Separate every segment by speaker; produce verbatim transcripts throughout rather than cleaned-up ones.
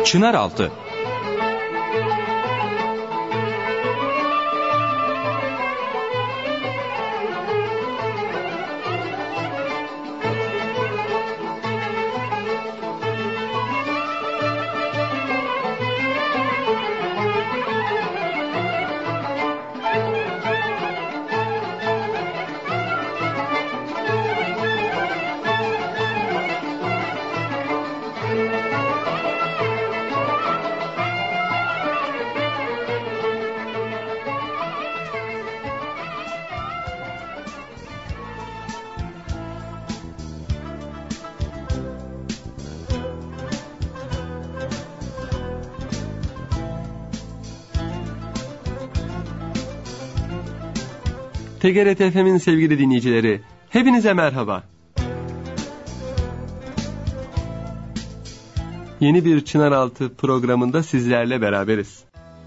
Speaker 1: Çınaraltı.
Speaker 2: T G R T F M'in sevgili dinleyicileri, hepinize merhaba. Yeni bir Çınaraltı programında sizlerle beraberiz.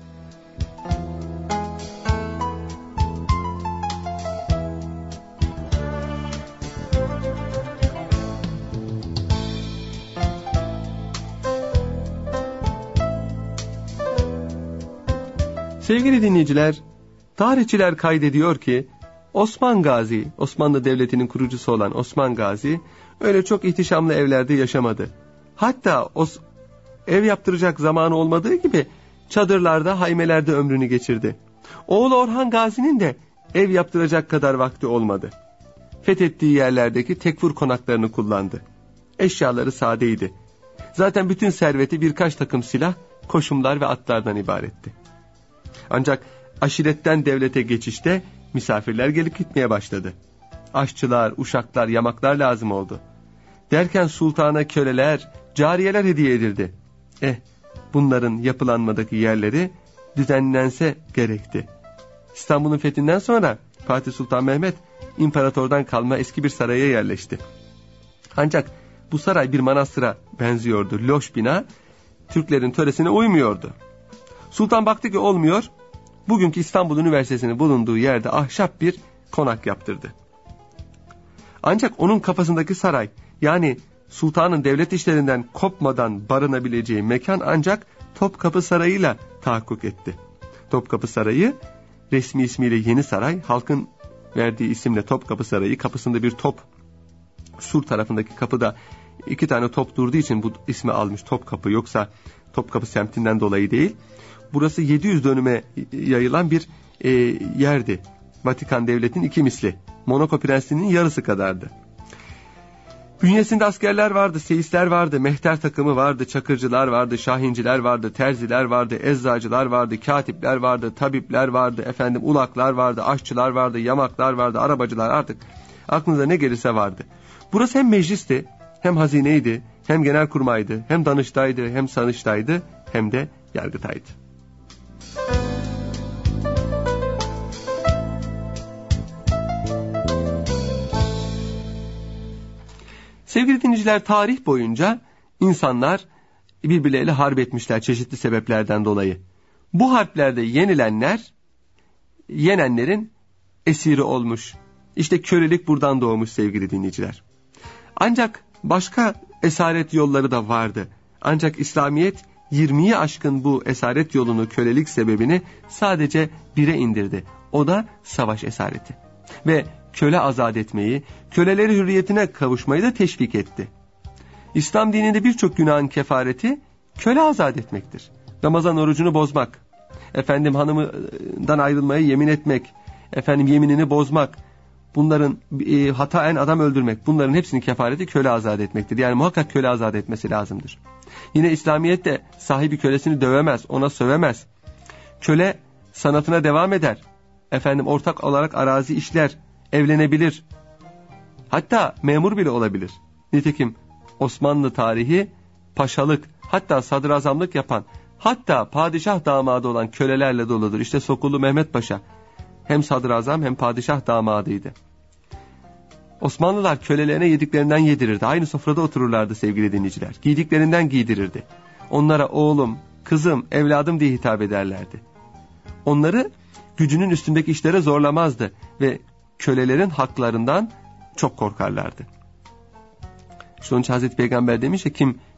Speaker 2: Sevgili dinleyiciler, tarihçiler kaydediyor ki Osman Gazi, Osmanlı Devleti'nin kurucusu olan Osman Gazi öyle çok ihtişamlı evlerde yaşamadı. Hatta o ev yaptıracak zamanı olmadığı gibi çadırlarda, haymelerde ömrünü geçirdi. Oğlu Orhan Gazi'nin de ev yaptıracak kadar vakti olmadı. Fethettiği yerlerdeki tekfur konaklarını kullandı. Eşyaları sadeydi. Zaten bütün serveti birkaç takım silah, koşumlar ve atlardan ibaretti. Ancak aşiretten devlete geçişte misafirler gelip gitmeye başladı. Aşçılar, uşaklar, yamaklar lazım oldu. Derken sultana köleler, cariyeler hediye edildi. Eh, bunların yapılanmadaki yerleri düzenlense gerekti. İstanbul'un fethinden sonra Fatih Sultan Mehmet imparatordan kalma eski bir saraya yerleşti. Ancak bu saray bir manastıra benziyordu. Loş bina, Türklerin töresine uymuyordu. Sultan baktı ki olmuyor, bugünkü İstanbul Üniversitesi'nin bulunduğu yerde ahşap bir konak yaptırdı. Ancak onun kafasındaki saray, yani sultanın devlet işlerinden kopmadan barınabileceği mekan ancak Topkapı Sarayı'yla tahakkuk etti. Topkapı Sarayı, resmi ismiyle Yeni Saray, halkın verdiği isimle Topkapı Sarayı, kapısında bir top, sur tarafındaki kapıda iki tane top durduğu için bu ismi almış Topkapı, yoksa Topkapı semtinden dolayı değil. Burası yedi yüz dönüme yayılan bir e, yerdi. Vatikan devletinin iki misli. Monaco Prensliğinin yarısı kadardı. Bünyesinde askerler vardı, seyisler vardı, mehter takımı vardı, çakırcılar vardı, şahinciler vardı, terziler vardı, eczacılar vardı, katipler vardı, tabipler vardı, efendim ulaklar vardı, aşçılar vardı, yamaklar vardı, arabacılar, artık aklınıza ne gelirse vardı. Burası hem meclisti, hem hazineydi, hem genelkurmaydı, hem danıştaydı, hem sanıştaydı, hem de yargıtaydı. Sevgili dinleyiciler, tarih boyunca insanlar birbirleriyle harp etmişler çeşitli sebeplerden dolayı. Bu harplerde yenilenler, yenenlerin esiri olmuş. İşte kölelik buradan doğmuş sevgili dinleyiciler. Ancak başka esaret yolları da vardı. Ancak İslamiyet yirmiyi aşkın bu esaret yolunu, kölelik sebebini sadece bire indirdi. O da savaş esareti. Ve köle azat etmeyi, köleleri hürriyetine kavuşmayı da teşvik etti. İslam dininde birçok günahın kefareti köle azat etmektir. Ramazan orucunu bozmak, efendim hanımından ayrılmaya yemin etmek, efendim yeminini bozmak, bunların e, hataen adam öldürmek, bunların hepsinin kefareti köle azat etmektir. Yani muhakkak köle azat etmesi lazımdır. Yine İslamiyet de sahibi kölesini dövemez, ona sövemez. Köle sanatına devam eder. Efendim ortak olarak arazi işler, evlenebilir. Hatta memur bile olabilir. Nitekim Osmanlı tarihi paşalık, hatta sadrazamlık yapan, hatta padişah damadı olan kölelerle doludur. İşte Sokulu Mehmet Paşa hem sadrazam hem padişah damadıydı. Osmanlılar kölelerine yediklerinden yedirirdi. Aynı sofrada otururlardı sevgili dinleyiciler. Giydiklerinden giydirirdi. Onlara oğlum, kızım, evladım diye hitap ederlerdi. Onları gücünün üstündeki işlere zorlamazdı ve kölelerin haklarından çok korkarlardı. İşte onun için Hazreti Peygamber demiş ya, kim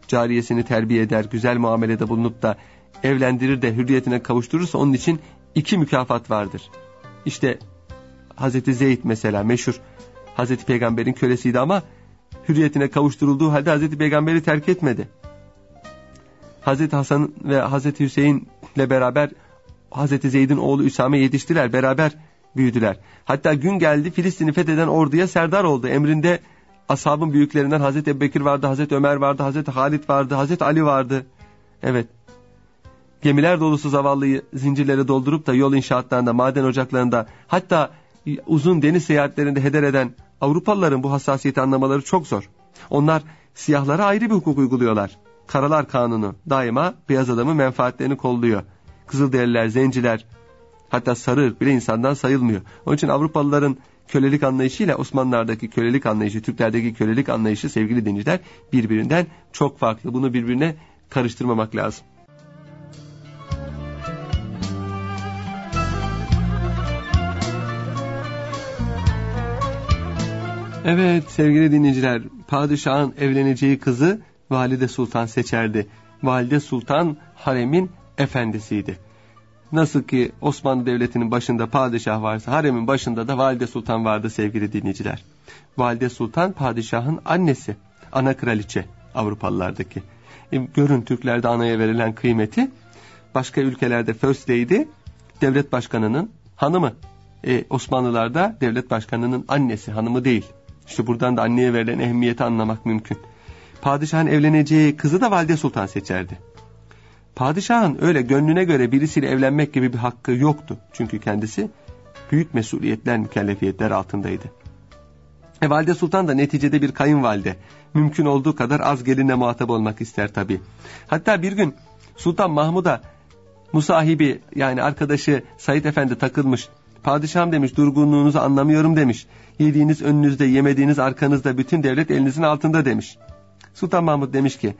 Speaker 2: cariyesini terbiye eder, güzel muamelede bulunup da evlendirir de hürriyetine kavuşturursa onun için iki mükafat vardır. İşte Hazreti Zeyd mesela meşhur Hazreti Peygamber'in kölesiydi ama hürriyetine kavuşturulduğu halde Hazreti Peygamber'i terk etmedi. Hazreti Hasan ve Hazreti Hüseyin'le beraber Hazreti Zeyd'in oğlu Üsame yetiştiler, beraber büyüdüler. Hatta gün geldi Filistin'i fetheden orduya serdar oldu. Emrinde ashabın büyüklerinden Hazreti Ebubekir vardı, Hazreti Ömer vardı, Hazreti Halid vardı, Hazreti Ali vardı. Evet. Gemiler dolusu zavallıyı zincirlere doldurup da yol inşaatlarında, maden ocaklarında, hatta uzun deniz seyahatlerinde heder eden Avrupalıların bu hassasiyeti anlamaları çok zor. Onlar siyahlara ayrı bir hukuk uyguluyorlar. Karalar kanunu daima beyaz adamın menfaatlerini kolluyor. Kızılderililer, zenciler, hatta sarı ırk bile insandan sayılmıyor. Onun için Avrupalıların kölelik anlayışıyla Osmanlılardaki kölelik anlayışı, Türklerdeki kölelik anlayışı sevgili dinleyiciler birbirinden çok farklı. Bunu birbirine karıştırmamak lazım. Evet sevgili dinleyiciler, padişahın evleneceği kızı Valide Sultan seçerdi. Valide Sultan haremin efendisiydi. Nasıl ki Osmanlı Devleti'nin başında padişah varsa haremin başında da Valide Sultan vardı sevgili dinleyiciler. Valide Sultan padişahın annesi, ana kraliçe Avrupalılardaki. E, görün Türklerde anaya verilen kıymeti, başka ülkelerde First Lady devlet başkanının hanımı. E, Osmanlılarda devlet başkanının annesi, hanımı değil. İşte buradan da anneye verilen ehemmiyeti anlamak mümkün. Padişahın evleneceği kızı da Valide Sultan seçerdi. Padişahın öyle gönlüne göre birisiyle evlenmek gibi bir hakkı yoktu. Çünkü kendisi büyük mesuliyetler, mükellefiyetler altındaydı. E, Valide Sultan da neticede bir kayınvalide. Mümkün olduğu kadar az gelinle muhatap olmak ister tabii. Hatta bir gün Sultan Mahmud'a musahibi yani arkadaşı Said Efendi takılmış. Padişahım demiş, durgunluğunuzu anlamıyorum demiş. Yediğiniz önünüzde, yemediğiniz arkanızda, bütün devlet elinizin altında demiş. Sultan Mahmud demiş ki,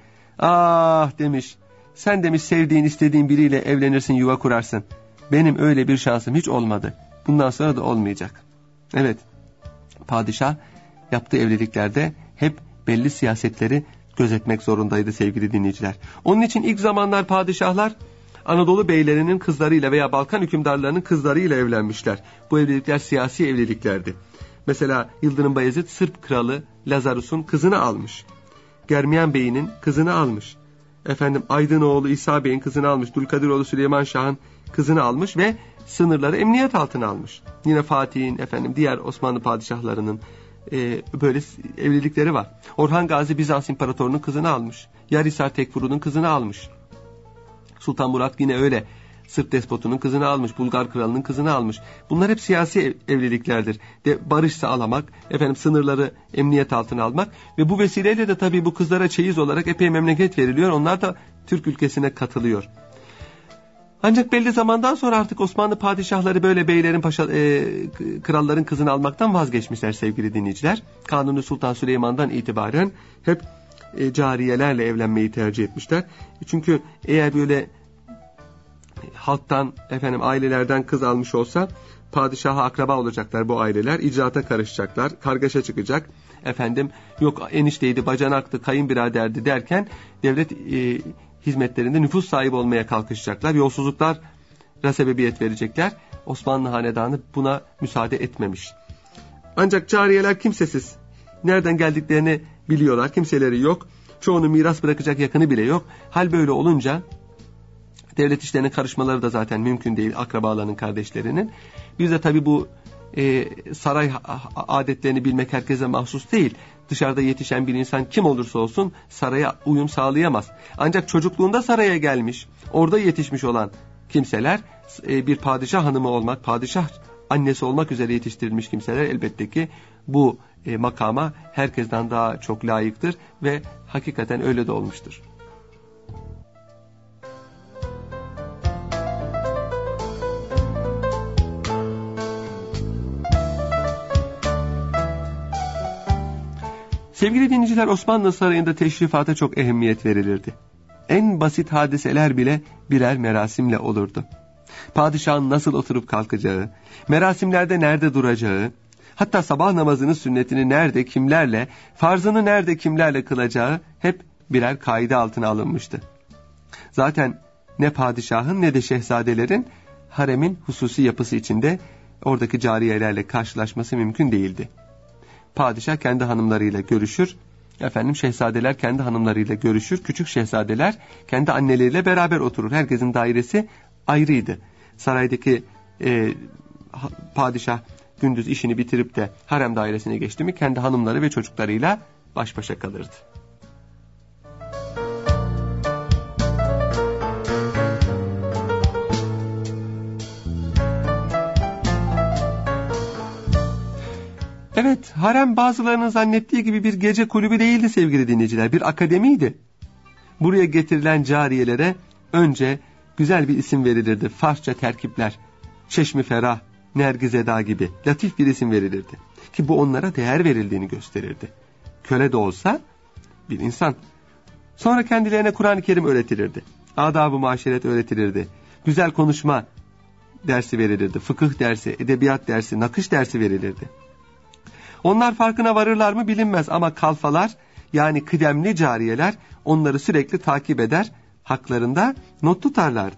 Speaker 2: ah demiş, sen demiş sevdiğin istediğin biriyle evlenirsin, yuva kurarsın. Benim öyle bir şansım hiç olmadı. Bundan sonra da olmayacak. Evet, padişah yaptığı evliliklerde hep belli siyasetleri gözetmek zorundaydı sevgili dinleyiciler. Onun için ilk zamanlar padişahlar Anadolu beylerinin kızlarıyla veya Balkan hükümdarlarının kızlarıyla evlenmişler. Bu evlilikler siyasi evliliklerdi. Mesela Yıldırım Bayezid Sırp kralı Lazarus'un kızını almış. Germiyan Bey'in kızını almış. Efendim Aydınoğlu İsa Bey'in kızını almış. Dulkadiroğlu Süleyman Şah'ın kızını almış ve sınırları emniyet altına almış. Yine Fatih'in, efendim diğer Osmanlı padişahlarının e, böyle evlilikleri var. Orhan Gazi Bizans İmparatorunun kızını almış. Yarisar Tekfuru'nun kızını almış. Sultan Murat yine öyle Sırp despotunun kızını almış, Bulgar kralının kızını almış. Bunlar hep siyasi ev, evliliklerdir. De barış sağlamak, efendim sınırları emniyet altına almak ve bu vesileyle de tabii bu kızlara çeyiz olarak epey memleket veriliyor. Onlar da Türk ülkesine katılıyor. Ancak belli zamandan sonra artık Osmanlı padişahları böyle beylerin, paşa, e, kralların kızını almaktan vazgeçmişler sevgili dinleyiciler. Kanuni Sultan Süleyman'dan itibaren hep e, cariyelerle evlenmeyi tercih etmişler. Çünkü eğer böyle halktan, efendim ailelerden kız almış olsa padişaha akraba olacaklar bu aileler, icraata karışacaklar, kargaşa çıkacak. Efendim yok enişteydi, bacanaktı, kayınbiraderdi derken devlet e, hizmetlerinde nüfus sahibi olmaya kalkışacaklar. Yolsuzluklara sebebiyet verecekler. Osmanlı hanedanı buna müsaade etmemiş. Ancak cariyeler kimsesiz. Nereden geldiklerini biliyorlar. Kimseleri yok. Çoğunu miras bırakacak yakını bile yok. Hal böyle olunca devlet işlerine karışmaları da zaten mümkün değil. Akrabalarının, kardeşlerinin. Bir de tabii bu e, saray adetlerini bilmek herkese mahsus değil. Dışarıda yetişen bir insan kim olursa olsun saraya uyum sağlayamaz. Ancak çocukluğunda saraya gelmiş, orada yetişmiş olan kimseler e, bir padişah hanımı olmak, padişah annesi olmak üzere yetiştirilmiş kimseler elbette ki bu e, makama herkesten daha çok layıktır ve hakikaten öyle de olmuştur. Sevgili dinleyiciler, Osmanlı Sarayı'nda teşrifata çok ehemmiyet verilirdi. En basit hadiseler bile birer merasimle olurdu. Padişahın nasıl oturup kalkacağı, merasimlerde nerede duracağı, hatta sabah namazının sünnetini nerede, kimlerle, farzını nerede, kimlerle kılacağı hep birer kaide altına alınmıştı. Zaten ne padişahın ne de şehzadelerin haremin hususi yapısı içinde oradaki cariyelerle karşılaşması mümkün değildi. Padişah kendi hanımlarıyla görüşür, efendim şehzadeler kendi hanımlarıyla görüşür, küçük şehzadeler kendi anneleriyle beraber oturur. Herkesin dairesi ayrıydı. Saraydaki e, padişah gündüz işini bitirip de harem dairesine geçti mi kendi hanımları ve çocuklarıyla baş başa kalırdı. Evet, harem bazılarının zannettiği gibi bir gece kulübü değildi sevgili dinleyiciler, bir akademiydi. Buraya getirilen cariyelere önce güzel bir isim verilirdi, Farsça terkipler, Çeşmi Ferah, Nergiz Eda gibi latif bir isim verilirdi. Ki bu onlara değer verildiğini gösterirdi. Köle de olsa bir insan. Sonra kendilerine Kur'an-ı Kerim öğretilirdi. Adab-ı maşeret öğretilirdi. Güzel konuşma dersi verilirdi. Fıkıh dersi, edebiyat dersi, nakış dersi verilirdi. Onlar farkına varırlar mı bilinmez ama kalfalar yani kıdemli cariyeler onları sürekli takip eder, haklarında not tutarlardı.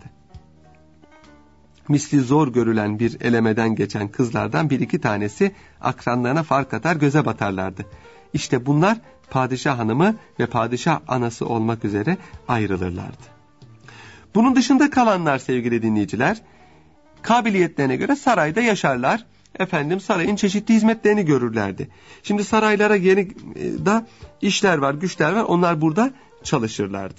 Speaker 2: Misli zor görülen bir elemeden geçen kızlardan bir iki tanesi akranlarına fark atar göze batarlardı. İşte bunlar padişah hanımı ve padişah anası olmak üzere ayrılırlardı. Bunun dışında kalanlar sevgili dinleyiciler, kabiliyetlerine göre sarayda yaşarlar. Efendim sarayın çeşitli hizmetlerini görürlerdi. Şimdi saraylara yeni da işler var, güçler var. Onlar burada çalışırlardı.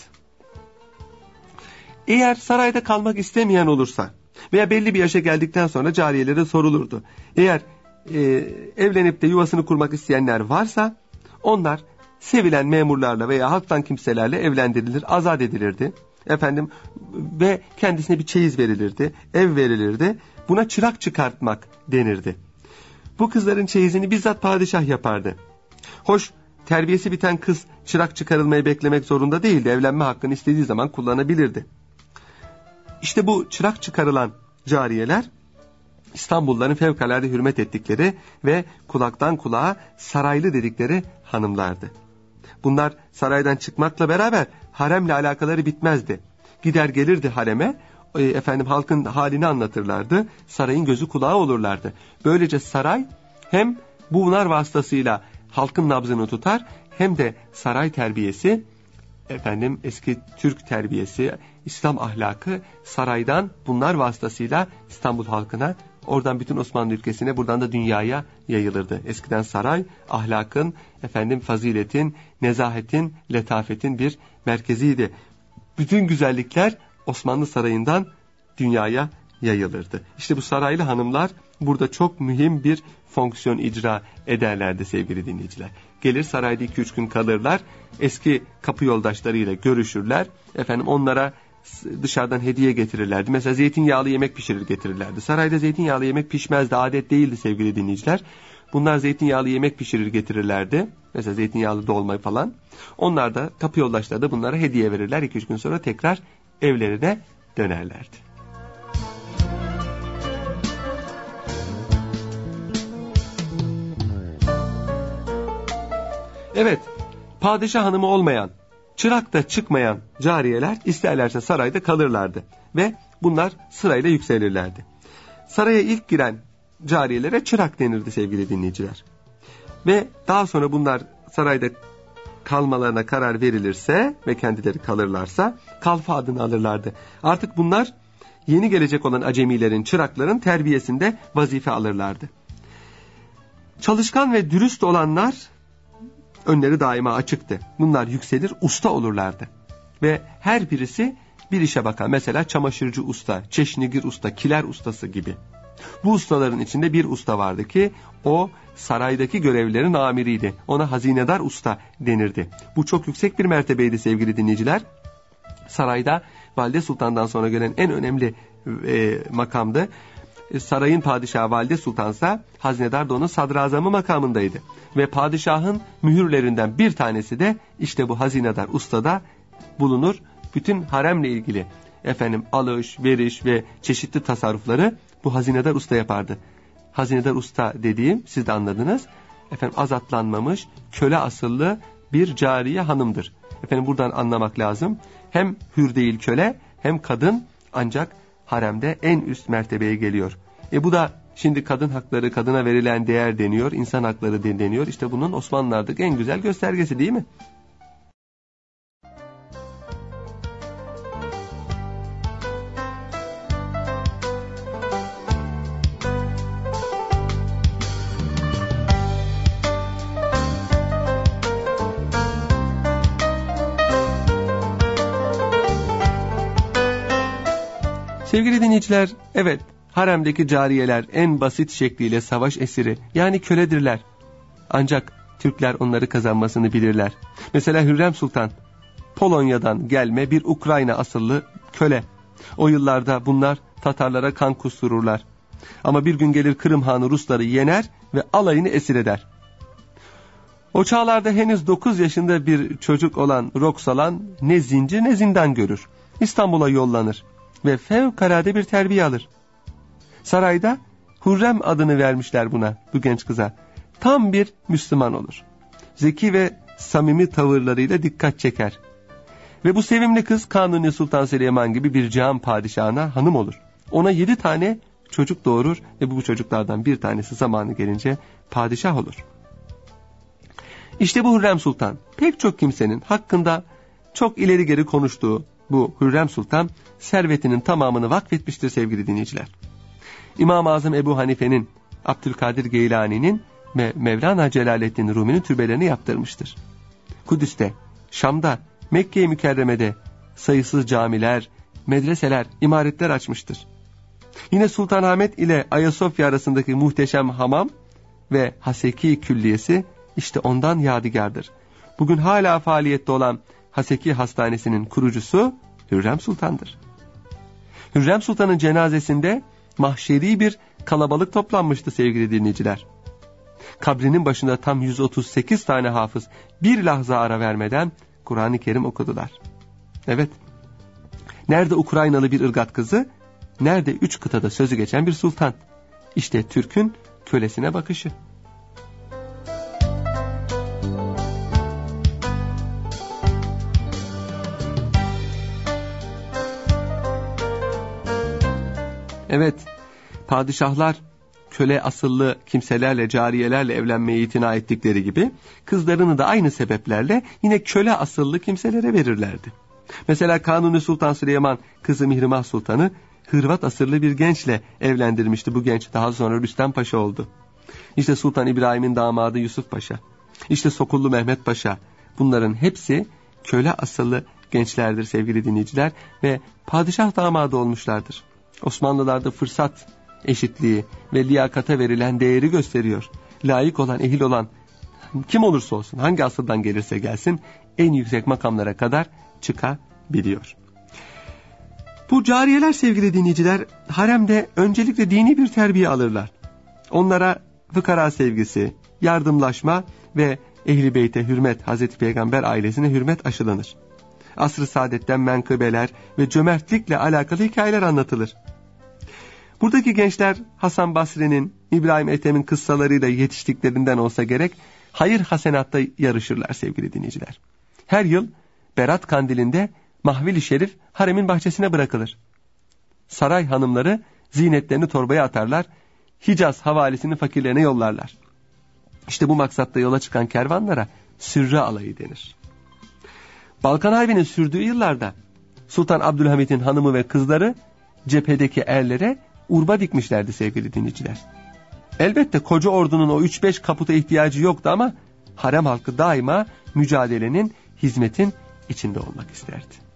Speaker 2: Eğer sarayda kalmak istemeyen olursa veya belli bir yaşa geldikten sonra cariyelere sorulurdu. Eğer e, evlenip de yuvasını kurmak isteyenler varsa onlar sevilen memurlarla veya halktan kimselerle evlendirilir, azat edilirdi. Efendim ve kendisine bir çeyiz verilirdi, ev verilirdi. Buna çırak çıkartmak denirdi. Bu kızların çeyizini bizzat padişah yapardı. Hoş, terbiyesi biten kız çırak çıkarılmayı beklemek zorunda değildi. Evlenme hakkını istediği zaman kullanabilirdi. İşte bu çırak çıkarılan cariyeler İstanbulluların fevkalade hürmet ettikleri ve kulaktan kulağa saraylı dedikleri hanımlardı. Bunlar saraydan çıkmakla beraber haremle alakaları bitmezdi. Gider gelirdi hareme, efendim halkın halini anlatırlardı, sarayın gözü kulağı olurlardı. Böylece saray hem bunlar vasıtasıyla halkın nabzını tutar, hem de saray terbiyesi, efendim eski Türk terbiyesi, İslam ahlakı saraydan bunlar vasıtasıyla İstanbul halkına, oradan bütün Osmanlı ülkesine, buradan da dünyaya yayılırdı. Eskiden saray ahlakın, efendim faziletin, nezahetin, letafetin bir merkeziydi. Bütün güzellikler Osmanlı sarayından dünyaya yayılırdı. İşte bu saraylı hanımlar burada çok mühim bir fonksiyon icra ederlerdi sevgili dinleyiciler. Gelir sarayda iki üç gün kalırlar, eski kapı yoldaşlarıyla görüşürler, efendim onlara dışarıdan hediye getirirlerdi. Mesela zeytinyağlı yemek pişirir getirirlerdi. Sarayda zeytinyağlı yemek pişmezdi, adet değildi sevgili dinleyiciler. Bunlar zeytinyağlı yemek pişirir getirirlerdi. Mesela zeytinyağlı dolma falan. Onlar da kapı yoldaşları da bunlara hediye verirler. iki üç gün sonra tekrar evlerine dönerlerdi. Evet, padişah hanımı olmayan, çırak da çıkmayan cariyeler isterlerse sarayda kalırlardı ve bunlar sırayla yükselirlerdi. Saraya ilk giren cariyelere çırak denirdi sevgili dinleyiciler. Ve daha sonra bunlar sarayda kalmalarına karar verilirse ve kendileri kalırlarsa kalfa adını alırlardı. Artık bunlar yeni gelecek olan acemilerin, çırakların terbiyesinde vazife alırlardı. Çalışkan ve dürüst olanlar önleri daima açıktı. Bunlar yükselir, usta olurlardı. Ve her birisi bir işe bakar. Mesela çamaşırcı usta, çeşnigir usta, kiler ustası gibi. Bu ustaların içinde bir usta vardı ki o saraydaki görevlilerin amiriydi. Ona hazinedar usta denirdi. Bu çok yüksek bir mertebeydi sevgili dinleyiciler. Sarayda Valide Sultan'dan sonra gelen en önemli e, makamdı. Sarayın padişahı Valide Sultan'sa hazinedar da onun sadrazamı makamındaydı. Ve padişahın mühürlerinden bir tanesi de işte bu hazinedar ustada bulunur. Bütün haremle ilgili efendim alış, veriş ve çeşitli tasarrufları bu hazinedar usta yapardı. Hazinedar usta dediğim, siz de anladınız, efendim azatlanmamış, köle asıllı bir cariye hanımdır. Efendim buradan anlamak lazım. Hem hür değil köle, hem kadın ancak haremde en üst mertebeye geliyor. E bu da şimdi kadın hakları, kadına verilen değer deniyor, insan hakları deniyor. İşte bunun Osmanlılar'daki en güzel göstergesi değil mi? Sevgili dinleyiciler, evet, haremdeki cariyeler en basit şekliyle savaş esiri, yani köledirler. Ancak Türkler onları kazanmasını bilirler. Mesela Hürrem Sultan, Polonya'dan gelme bir Ukrayna asıllı köle. O yıllarda bunlar Tatarlara kan kustururlar. Ama bir gün gelir Kırım Hanı Rusları yener ve alayını esir eder. O çağlarda henüz dokuz yaşında bir çocuk olan Roksalan ne zincir ne zindan görür. İstanbul'a yollanır ve fevkalade bir terbiye alır. Sarayda Hürrem adını vermişler buna, bu genç kıza. Tam bir Müslüman olur. Zeki ve samimi tavırlarıyla dikkat çeker. Ve bu sevimli kız Kanuni Sultan Süleyman gibi bir cihan padişahına hanım olur. Ona yedi tane çocuk doğurur ve bu çocuklardan bir tanesi zamanı gelince padişah olur. İşte bu Hürrem Sultan, pek çok kimsenin hakkında çok ileri geri konuştuğu bu Hürrem Sultan servetinin tamamını vakfetmiştir sevgili dinleyiciler. İmam-ı Azam Ebu Hanife'nin, Abdülkadir Geylani'nin ve Mevlana Celaleddin Rumi'nin türbelerini yaptırmıştır. Kudüs'te, Şam'da, Mekke-i Mükerreme'de sayısız camiler, medreseler, imaretler açmıştır. Yine Sultanahmet ile Ayasofya arasındaki muhteşem hamam ve Haseki Külliyesi işte ondan yadigardır. Bugün hala faaliyette olan Haseki Hastanesi'nin kurucusu Hürrem Sultan'dır. Hürrem Sultan'ın cenazesinde mahşeri bir kalabalık toplanmıştı sevgili dinleyiciler. Kabrinin başında tam yüz otuz sekiz tane hafız bir lahza ara vermeden Kur'an-ı Kerim okudular. Evet, nerede Ukraynalı bir ırgat kızı, nerede üç kıtada sözü geçen bir sultan. İşte Türk'ün kölesine bakışı. Evet, padişahlar köle asıllı kimselerle, cariyelerle evlenmeye itina ettikleri gibi kızlarını da aynı sebeplerle yine köle asıllı kimselere verirlerdi. Mesela Kanuni Sultan Süleyman kızı Mihrimah Sultan'ı Hırvat asıllı bir gençle evlendirmişti. Bu genç daha sonra Rüstem Paşa oldu. İşte Sultan İbrahim'in damadı Yusuf Paşa, İşte Sokullu Mehmet Paşa, bunların hepsi köle asıllı gençlerdir sevgili dinleyiciler ve padişah damadı olmuşlardır. Osmanlılarda fırsat eşitliği ve liyakata verilen değeri gösteriyor. Layık olan, ehil olan kim olursa olsun, hangi asıldan gelirse gelsin en yüksek makamlara kadar çıkabiliyor. Bu cariyeler sevgili dinleyiciler haremde öncelikle dini bir terbiye alırlar. Onlara fıkara sevgisi, yardımlaşma ve Ehl-i Beyt'e hürmet, Hazreti Peygamber ailesine hürmet aşılanır. Asr-ı saadetten menkıbeler ve cömertlikle alakalı hikayeler anlatılır. Buradaki gençler Hasan Basri'nin, İbrahim Ethem'in kıssalarıyla yetiştiklerinden olsa gerek hayır hasenatta yarışırlar sevgili dinleyiciler. Her yıl Berat Kandili'nde Mahvil-i Şerif haremin bahçesine bırakılır. Saray hanımları zinetlerini torbaya atarlar, Hicaz havalisini fakirlerine yollarlar. İşte bu maksatta yola çıkan kervanlara sürre alayı denir. Balkan Harbi'nin sürdüğü yıllarda Sultan Abdülhamid'in hanımı ve kızları cephedeki erlere urba dikmişlerdi sevgili dinleyiciler. Elbette koca ordunun o üç beş kaputa ihtiyacı yoktu ama harem halkı daima mücadelenin, hizmetin içinde olmak isterdi.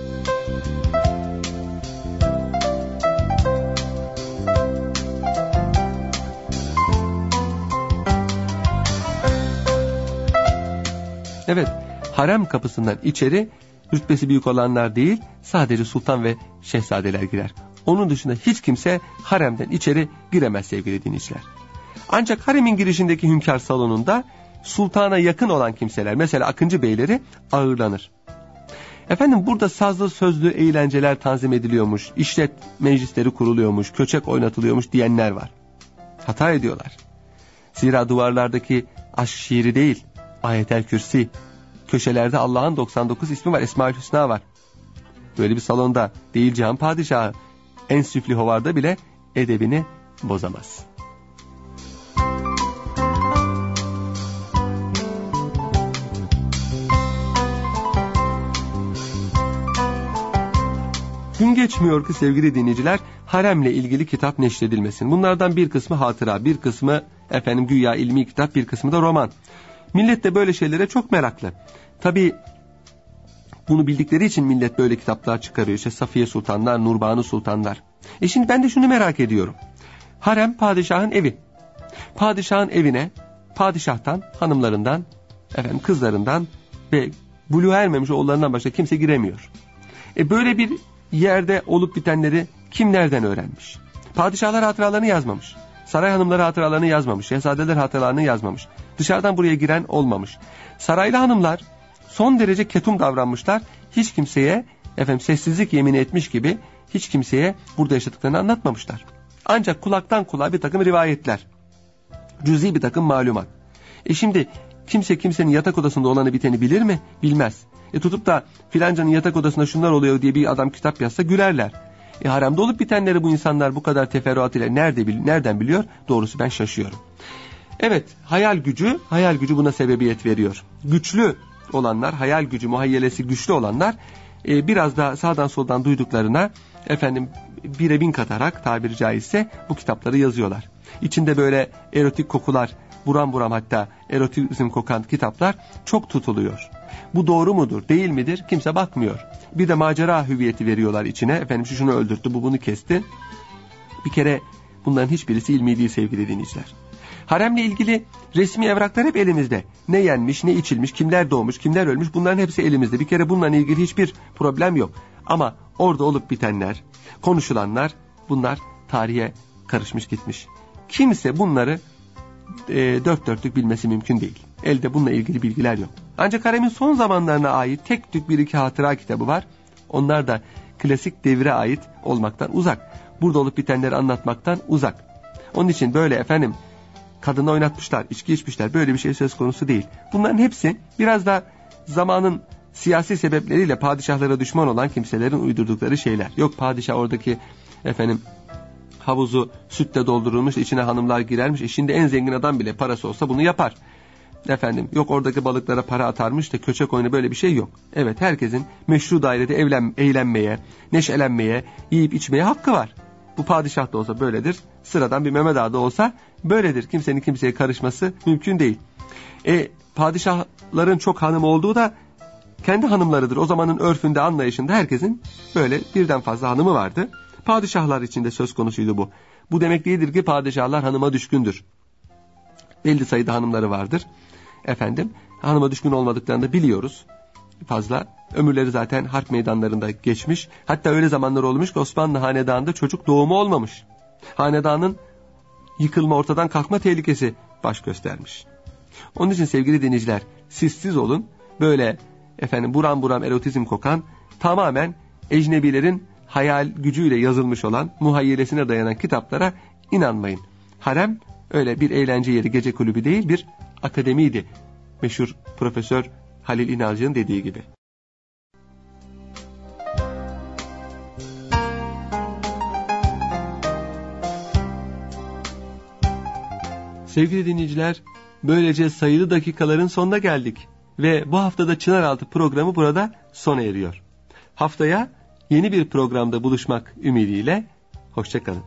Speaker 2: Evet, harem kapısından içeri rütbesi büyük olanlar değil, sadece sultan ve şehzadeler girer. Onun dışında hiç kimse haremden içeri giremez sevgili dinleyiciler. Ancak haremin girişindeki hünkâr salonunda sultana yakın olan kimseler, mesela Akıncı beyleri ağırlanır. Efendim burada sazlı sözlü eğlenceler tanzim ediliyormuş, işlet meclisleri kuruluyormuş, köçek oynatılıyormuş diyenler var. Hata ediyorlar. Zira duvarlardaki aşk şiiri değil, Ayetel Kürsi, Köşelerde Allah'ın doksan dokuz ismi var, Esma-ül Hüsna var. Böyle bir salonda değil Cihan Padişahı, en süfli hovarda bile edebini bozamaz. Gün geçmiyor ki sevgili dinleyiciler, haremle ilgili kitap neşredilmesin. Bunlardan bir kısmı hatıra, bir kısmı efendim güya ilmi kitap, bir kısmı da roman. Millet de böyle şeylere çok meraklı. Tabii bunu bildikleri için millet böyle kitaplar çıkarıyor. İşte Safiye Sultanlar, Nurbanu Sultanlar. E şimdi ben de şunu merak ediyorum. Harem padişahın evi. Padişahın evine padişahtan, hanımlarından, efendim kızlarından ve buluğa ermemiş oğullarından başka kimse giremiyor. E böyle bir yerde olup bitenleri kim nereden öğrenmiş? Padişahlar hatıralarını yazmamış. Saray hanımları hatıralarını yazmamış. Şehzadeler hatıralarını yazmamış. Dışarıdan buraya giren olmamış. Saraylı hanımlar son derece ketum davranmışlar. Hiç kimseye efendim sessizlik yemini etmiş gibi hiç kimseye burada yaşadıklarını anlatmamışlar. Ancak kulaktan kulağa bir takım rivayetler. Cüzi bir takım malumat. E şimdi kimse kimsenin yatak odasında olanı biteni bilir mi? Bilmez. E tutup da filancanın yatak odasında şunlar oluyor diye bir adam kitap yazsa gülerler. E haremde olup bitenleri bu insanlar bu kadar teferruat ile nerede, nereden biliyor? Doğrusu ben şaşıyorum. Evet, hayal gücü, hayal gücü buna sebebiyet veriyor. Güçlü olanlar, hayal gücü, muhayyelesi güçlü olanlar e, biraz da sağdan soldan duyduklarına efendim bire bin katarak tabiri caizse bu kitapları yazıyorlar. İçinde böyle erotik kokular, buram buram hatta erotizm kokan kitaplar çok tutuluyor. Bu doğru mudur, değil midir? Kimse bakmıyor. Bir de macera hüviyeti veriyorlar içine. Efendim şu şunu öldürttü, bu bunu kesti. Bir kere bunların hiçbirisi ilmi değil sevgili dinleyiciler. Haremle ilgili resmi evraklar hep elimizde. Ne yenmiş, ne içilmiş, kimler doğmuş, kimler ölmüş, bunların hepsi elimizde. Bir kere bununla ilgili hiçbir problem yok. Ama orada olup bitenler, konuşulanlar, bunlar tarihe karışmış gitmiş. Kimse bunları e, dört dörtlük bilmesi mümkün değil. Elde bununla ilgili bilgiler yok. Ancak haremin son zamanlarına ait tek tük bir iki hatıra kitabı var. Onlar da klasik devre ait olmaktan uzak. Burada olup bitenleri anlatmaktan uzak. Onun için böyle efendim kadını oynatmışlar, içki içmişler, böyle bir şey söz konusu değil. Bunların hepsi biraz da zamanın siyasi sebepleriyle padişahlara düşman olan kimselerin uydurdukları şeyler. Yok padişah oradaki efendim havuzu sütle doldurulmuş, içine hanımlar girermiş. E şimdi en zengin adam bile parası olsa bunu yapar. Efendim yok oradaki balıklara para atarmış da köçek oyunu, böyle bir şey yok. Evet, herkesin meşru dairede evlen, eğlenmeye, neşelenmeye, yiyip içmeye hakkı var. Bu padişah da olsa böyledir. Sıradan bir Mehmet Ağa da olsa böyledir. Kimsenin kimseye karışması mümkün değil. E padişahların çok hanım olduğu da kendi hanımlarıdır. O zamanın örfünde, anlayışında herkesin böyle birden fazla hanımı vardı. Padişahlar için de söz konusuydu bu. Bu demek değildir ki padişahlar hanıma düşkündür. Belli sayıda hanımları vardır. Efendim, hanıma düşkün olmadıklarını da biliyoruz. Fazla. Ömürleri zaten harp meydanlarında geçmiş. Hatta öyle zamanlar olmuş ki Osmanlı hanedanında çocuk doğumu olmamış. Hanedanın yıkılma, ortadan kalkma tehlikesi baş göstermiş. Onun için sevgili dinleyiciler, siz siz olun. Böyle efendim buram buram erotizm kokan, tamamen ecnebilerin hayal gücüyle yazılmış olan, muhayyelesine dayanan kitaplara inanmayın. Harem öyle bir eğlence yeri, gece kulübü değil, bir akademiydi. Meşhur Profesör Halil İnalcı'nın dediği gibi. Sevgili dinleyiciler, böylece sayılı dakikaların sonuna geldik. Ve bu haftada Çınaraltı programı burada sona eriyor. Haftaya yeni bir programda buluşmak ümidiyle, hoşça kalın.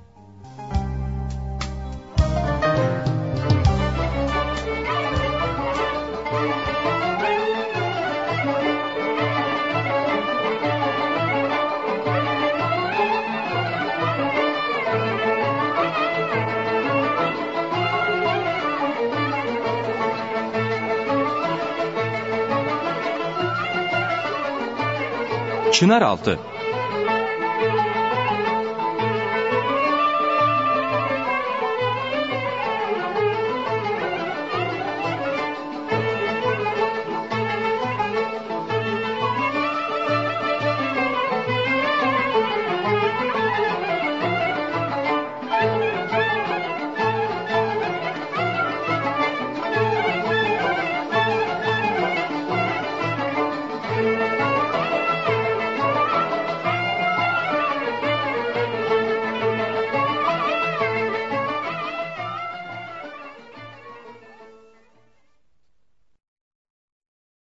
Speaker 1: Çınaraltı